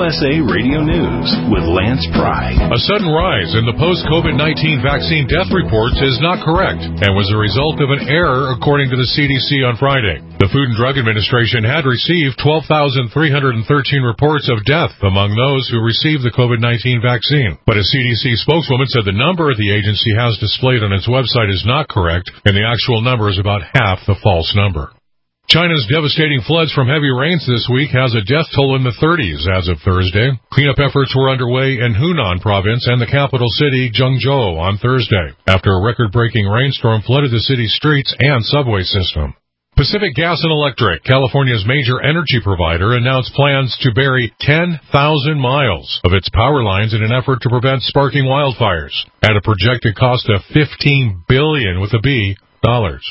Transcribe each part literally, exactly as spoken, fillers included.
S A Radio News with Lance Pry. A sudden rise in the post-COVID nineteen vaccine death reports is not correct and was a result of an error, according to the C D C on Friday. The Food and Drug Administration had received twelve thousand three hundred thirteen reports of death among those who received the COVID nineteen vaccine. But a C D C spokeswoman said the number the agency has displayed on its website is not correct, and the actual number is about half the false number. China's devastating floods from heavy rains this week has a death toll in the thirties as of Thursday. Cleanup efforts were underway in Hunan province and the capital city, Zhengzhou, on Thursday, after a record-breaking rainstorm flooded the city's streets and subway system. Pacific Gas and Electric, California's major energy provider, announced plans to bury ten thousand miles of its power lines in an effort to prevent sparking wildfires at a projected cost of fifteen billion dollars with a B dollars.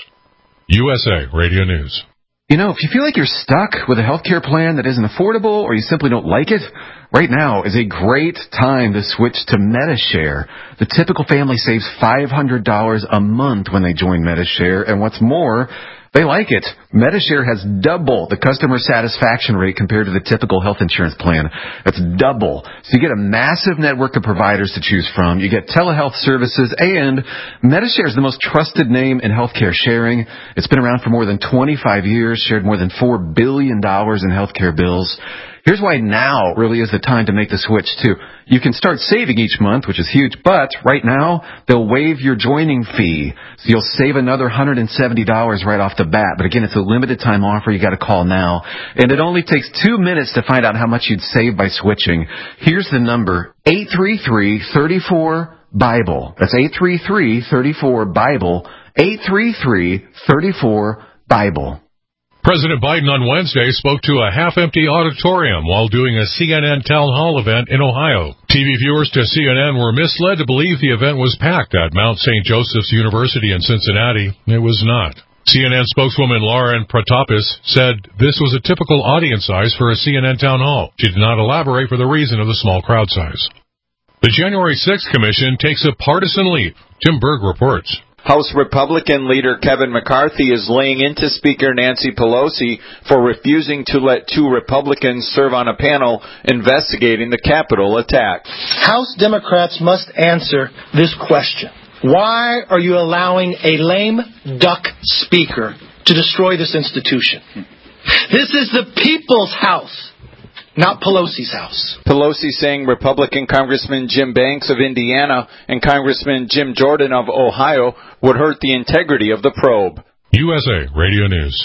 U S A Radio News. You know, if you feel like you're stuck with a healthcare plan that isn't affordable or you simply don't like it, right now is a great time to switch to MediShare. The typical family saves five hundred dollars a month when they join MediShare, and what's more, they like it. MediShare has double the customer satisfaction rate compared to the typical health insurance plan. That's double. So you get a massive network of providers to choose from. You get telehealth services, and MediShare is the most trusted name in healthcare sharing. It's been around for more than twenty-five years, shared more than four billion dollars in healthcare bills. Here's why now really is the time to make the switch, too. You can start saving each month, which is huge, but right now, they'll waive your joining fee. So you'll save another one hundred seventy dollars right off the bat. But again, it's a limited time offer. You got to call now. And it only takes two minutes to find out how much you'd save by switching. Here's the number, eight three three, three four, BIBLE. That's eight three three, three four, BIBLE. eight three three, three four, BIBLE. President Biden on Wednesday spoke to a half-empty auditorium while doing a C N N town hall event in Ohio. T V viewers to C N N were misled to believe the event was packed at Mount Saint Joseph's University in Cincinnati. It was not. C N N spokeswoman Lauren Protopis said this was a typical audience size for a C N N town hall. She did not elaborate for the reason of the small crowd size. The January sixth Commission takes a partisan leap. Tim Berg reports. House Republican leader Kevin McCarthy is laying into Speaker Nancy Pelosi for refusing to let two Republicans serve on a panel investigating the Capitol attack. House Democrats must answer this question. Why are you allowing a lame duck speaker to destroy this institution? This is the people's house, not Pelosi's house. Pelosi saying Republican Congressman Jim Banks of Indiana and Congressman Jim Jordan of Ohio would hurt the integrity of the probe. U S A Radio News.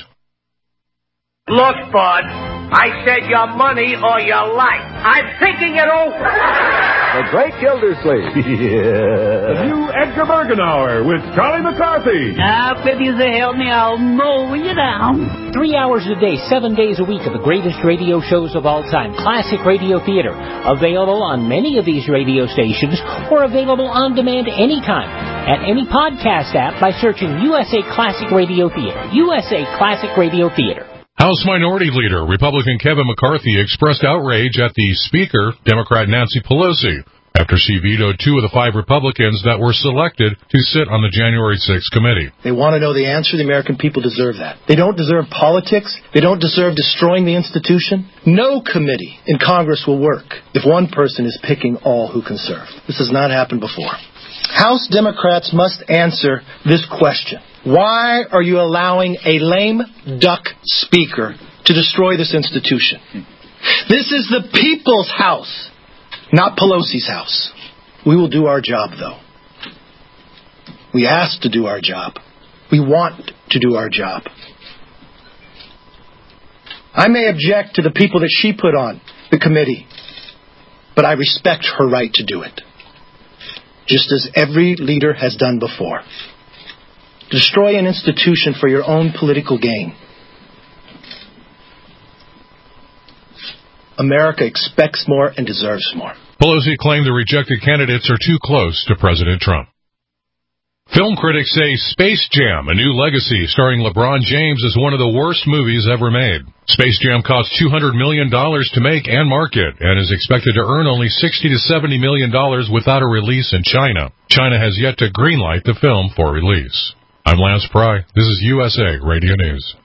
Look, Bud, I said your money or your life. I'm thinking it over. The Great Gildersleeve. Yeah. The new Edgar Bergenauer with Charlie McCarthy. Now, if you say help me, I'll mow you down. Three hours a day, seven days a week of the greatest radio shows of all time. Classic Radio Theater. Available on many of these radio stations or available on demand anytime at any podcast app by searching U S A Classic Radio Theater. U S A Classic Radio Theater. House Minority Leader, Republican Kevin McCarthy, expressed outrage at the Speaker, Democrat Nancy Pelosi, after she vetoed two of the five Republicans that were selected to sit on the January sixth committee. They want to know the answer. The American people deserve that. They don't deserve politics. They don't deserve destroying the institution. No committee in Congress will work if one person is picking all who can serve. This has not happened before. House Democrats must answer this question. Why are you allowing a lame duck speaker to destroy this institution? This is the people's house, not Pelosi's house. We will do our job, though. We asked to do our job. We want to do our job. I may object to the people that she put on the committee, but I respect her right to do it, just as every leader has done before. Destroy an institution for your own political gain. America expects more and deserves more. Pelosi claimed the rejected candidates are too close to President Trump. Film critics say Space Jam, A New Legacy, starring LeBron James, is one of the worst movies ever made. Space Jam cost two hundred million dollars to make and market, and is expected to earn only sixty to seventy million dollars without a release in China. China has yet to greenlight the film for release. I'm Lance Pry. This is U S A Radio News.